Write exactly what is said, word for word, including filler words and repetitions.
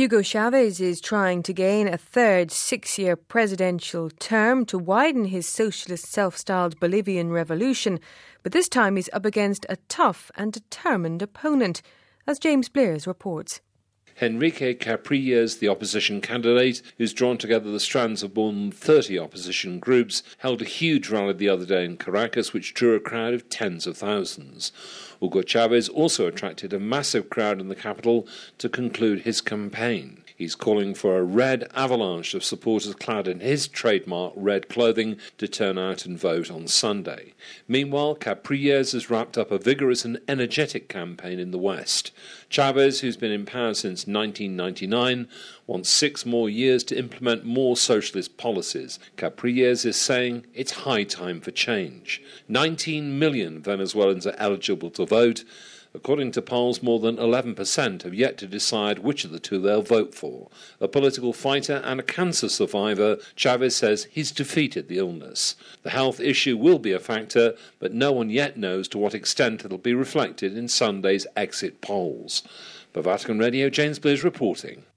Hugo Chavez is trying to gain a third six-year presidential term to widen his socialist self-styled Bolivian revolution, but this time he's up against a tough and determined opponent, as James Blears reports. Henrique Capriles, the opposition candidate, who's drawn together the strands of more than thirty opposition groups, held a huge rally the other day in Caracas, which drew a crowd of tens of thousands. Hugo Chavez also attracted a massive crowd in the capital to conclude his campaign. He's calling for a red avalanche of supporters clad in his trademark red clothing to turn out and vote on Sunday. Meanwhile, Capriles has wrapped up a vigorous and energetic campaign in the West. Chavez, who's been in power since nineteen ninety-nine, wants six more years to implement more socialist policies. Capriles is saying it's high time for change. nineteen million Venezuelans are eligible to vote. According to polls, more than eleven percent have yet to decide which of the two they'll vote for. A political fighter and a cancer survivor, Chavez says he's defeated the illness. The health issue will be a factor, but no one yet knows to what extent it'll be reflected in Sunday's exit polls. For Vatican Radio, James Blears reporting.